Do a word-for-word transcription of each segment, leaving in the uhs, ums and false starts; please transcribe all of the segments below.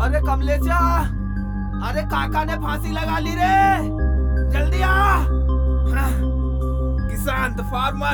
अरे कमलेशा, अरे काका ने फांसी लगा ली रे, जल्दी आ। हाँ, किसान द फार्मर।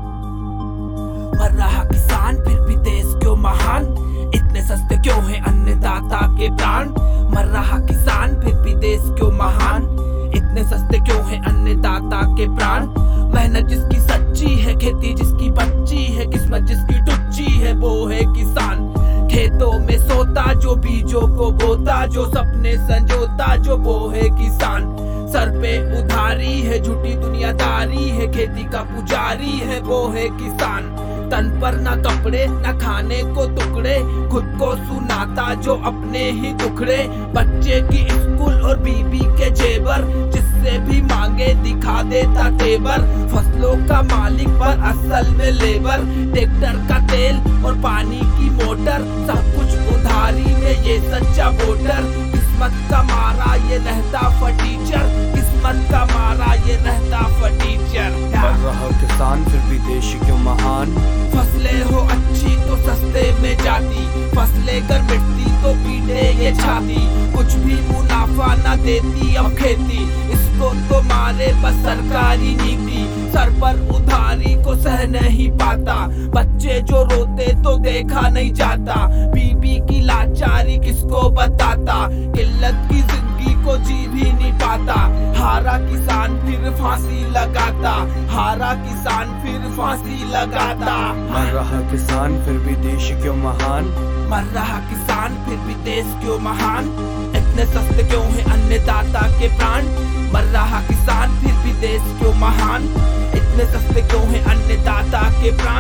मर रहा किसान फिर भी देश क्यों महान, इतने सस्ते क्यों हैं अन्नदाता के प्राण। मर रहा किसान फिर भी देश क्यों महान, इतने सस्ते क्यों हैं अन्नदाता के प्राण। मेहनत जिसकी सच्ची है, खेती जिसकी बच्ची है, किस्मत जिसकी टुच्ची है, वो है किसान। खेतों में सोता जो बीजों को बोता, जो सपने संजोता, जो वो है किसान। सर पे उधारी है, झूठी दुनियादारी है, खेती का पुजारी है, वो है किसान। तन पर ना कपड़े ना खाने को टुकड़े, खुद को सुनाता जो अपने ही दुखड़े। बच्चे की स्कूल और बीबी के जेवर, जिससे भी मांगे दिखा देता तेवर। फसलों का मालिक पर असल में लेबर, ट्रैक्टर का तेल और पानी की मोटर, सब कुछ उधारी में ये सच्चा वोटर। किस्मत का मारा ये रहता फटीचर, किस्मत का मारा ये रहता फटीचर। मर रहा किसान फिर भी देश क्यों महान। फसलें हो अच्छी तो सस्ते में जाती, फसलें गर मिटती तो पीटे ये छाती। कुछ भी मुनाफा न देती अब खेती, इसको तो मारे बस सरकारी नीति। सर पर उधारी को सह नहीं पाता, बच्चे जो रोते तो देखा नहीं जाता। बीबी की लाचारी किसको बताता, किल्लत की जिंदगी को जी भी नहीं पाता। हारा किसान फिर फांसी लगाता, हारा किसान फिर फांसी लगाता। मर रहा किसान फिर भी देश क्यों महान, मर रहा किसान फिर भी देश क्यों महान। इतने सस्ते क्यों हैं अन्नदाता के प्राण। मर रहा किसान फिर भी देश क्यों महान, इतने सस्ते क्यों हैं अन्नदाता के प्राण।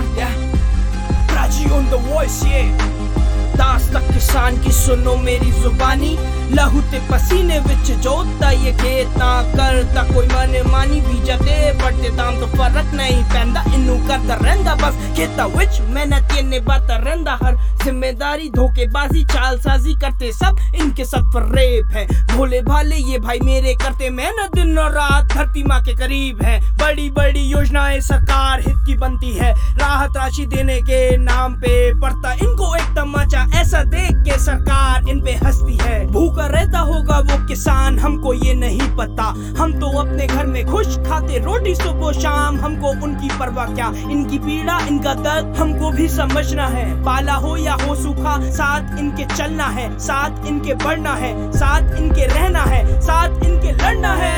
प्राची ऑन द वॉइस, ये दास्तां किसान की सुनो मेरी जुबानी। लहू ते पसीने विच जोतदा ये खेत, ना करदा कोई माने मानी। बीजा ते बढ़ते दाम तो फर्क नहीं पैंदा, इनू करदा रहंदा बस खेता विच मेहनत ये निभाता रहंदा। हर जिम्मेदारी धोखेबाजी चालसाजी करते सब इनके सब फरेब है। भोले भाले ये भाई मेरे करते मेहनत दिन और रात, धरती माँ के करीब है। बड़ी बड़ी योजनाएं सरकार हित की बनती है, राहत राशि देने के नाम पे पड़ता इनको एक तमाचा। ऐसा देख के सरकार इन पे हंसती है। भूखा रहता होगा वो किसान हमको ये नहीं पता, हम तो अपने घर में खुश खाते रोटी सुबह शाम। हमको उनकी परवाह क्या, इनकी पीड़ा इनका दर्द हमको भी समझना है। पाला हो या हो सूखा, साथ इनके चलना है, साथ इनके बढ़ना है, साथ इनके रहना है, साथ इनके लड़ना है।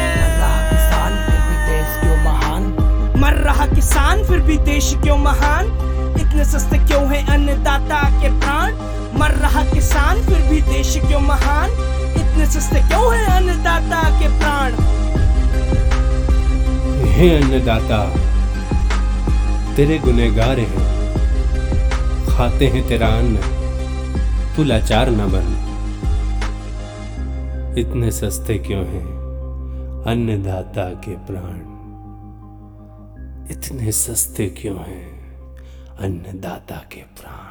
मर रहा किसान फिर भी देश क्यों महान, मर रहा किसान फिर भी देश क्यों महान, इतने सस्ते क्यों हैं अन्नदाता के प्राण। मर रहा किसान फिर भी देश क्यों महान, इतने सस्ते क्यों हैं अन्नदाता के प्राण। हे अन्नदाता तेरे गुनहगार हैं, खाते हैं तेरा अन्न, तू लाचार न बन। इतने सस्ते क्यों हैं अन्नदाता के प्राण, इतने सस्ते क्यों हैं अन्नदाता के प्राण।